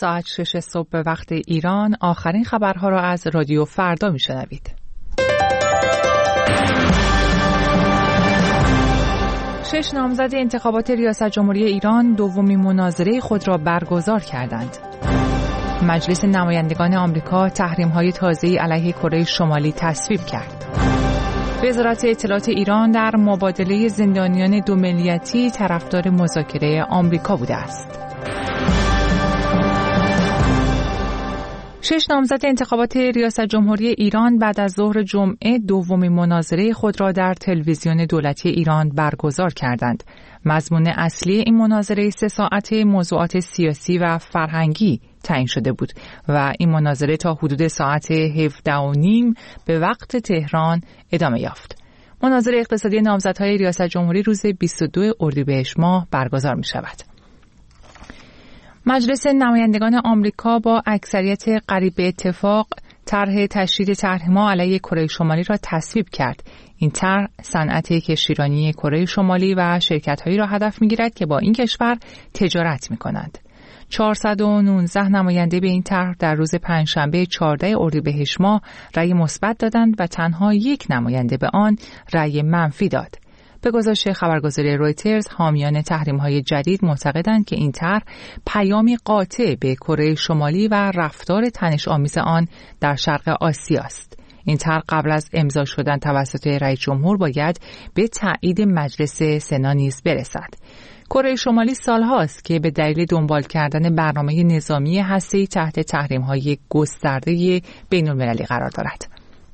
ساعت 6 صبح به وقت ایران آخرین خبرها را از رادیو فردا میشنوید. 6 نامزد انتخابات ریاست جمهوری ایران دومین مناظره خود را برگزار کردند. مجلس نمایندگان آمریکا تحریم‌های تازه‌ای علیه کره شمالی تصویب کرد. وزارت اطلاعات ایران در مبادله زندانیان 2 ملیتی طرفدار مذاکره آمریکا بوده است. 6 نامزد انتخابات ریاست جمهوری ایران بعد از ظهر جمعه دومین مناظره خود را در تلویزیون دولتی ایران برگزار کردند. مضمون اصلی این مناظره 3 ساعته موضوعات سیاسی و فرهنگی تعیین شده بود و این مناظره تا حدود ساعت 17:30 به وقت تهران ادامه یافت. مناظره اقتصادی نامزدهای ریاست جمهوری روز 22 اردیبهشت ماه برگزار می شود. مجلس نمایندگان آمریکا با اکثریت قریب به اتفاق طرح تشدید تحریم‌ها علیه کره شمالی را تصویب کرد. این طرح صنعت کشتیرانی کره شمالی و شرکت‌هایی را هدف می‌گیرد که با این کشور تجارت می‌کنند. 419 نماینده به این طرح در روز پنجشنبه 14 اردیبهشت ماه رأی مثبت دادند و تنها یک نماینده به آن رأی منفی داد. به گزارش خبرگزاری رویترز، حامیان تحریم‌های جدید معتقدند که این طرح پیامی قاطع به کره شمالی و رفتار تنش‌آمیز آن در شرق آسیا است. این طرح قبل از امضا شدن توسط رئیس جمهور باید به تایید مجلس سنا نیز برسد. کره شمالی سالهاست که به دلیل دنبال کردن برنامه نظامی هسته‌ای تحت تحریم‌های گسترده بین‌المللی قرار دارد.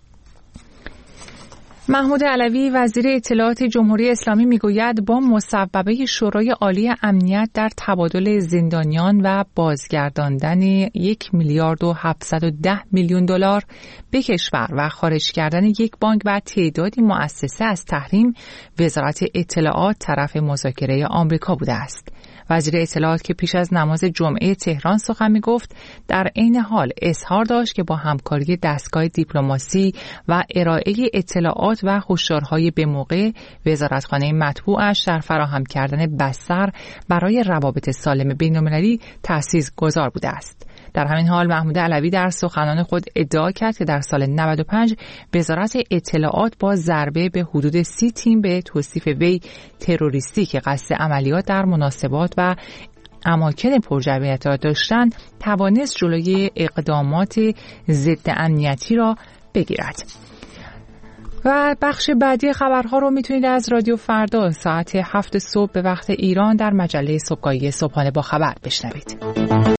محمود علوی وزیر اطلاعات جمهوری اسلامی میگوید با مصوبه شورای عالی امنیت در تبادل زندانیان و بازگرداندن 1,710,000,000 دلار به کشور و خارج کردن یک بانک و تعدادی مؤسسه از تحریم، وزارت اطلاعات طرف مذاکره آمریکا بوده است. وزیر اطلاعات که پیش از نماز جمعه تهران سخن می‌گفت، در عین حال اظهار داشت که با همکاری دستگاه دیپلماسی و ارائه اطلاعات و هشدارهای به موقع، وزارتخانه مطبوعش در فراهم کردن بستر برای روابط سالم بین‌المللی تأسیس‌گذار بوده است. در همین حال محمود علوی در سخنان خود ادعا کرد که در سال 95 وزارت اطلاعات با ضربه به حدود 30 تیم به توصیف وی تروریستی که قصد عملیات در مناسبات و اماکن پرجمعیت را داشتند توانست جلوی اقدامات ضد امنیتی را بگیرد. و بخش بعدی خبرها رو میتونید از رادیو فردا ساعت 7 صبح به وقت ایران در مجله صبحگاهی صبحانه با خبر بشنوید.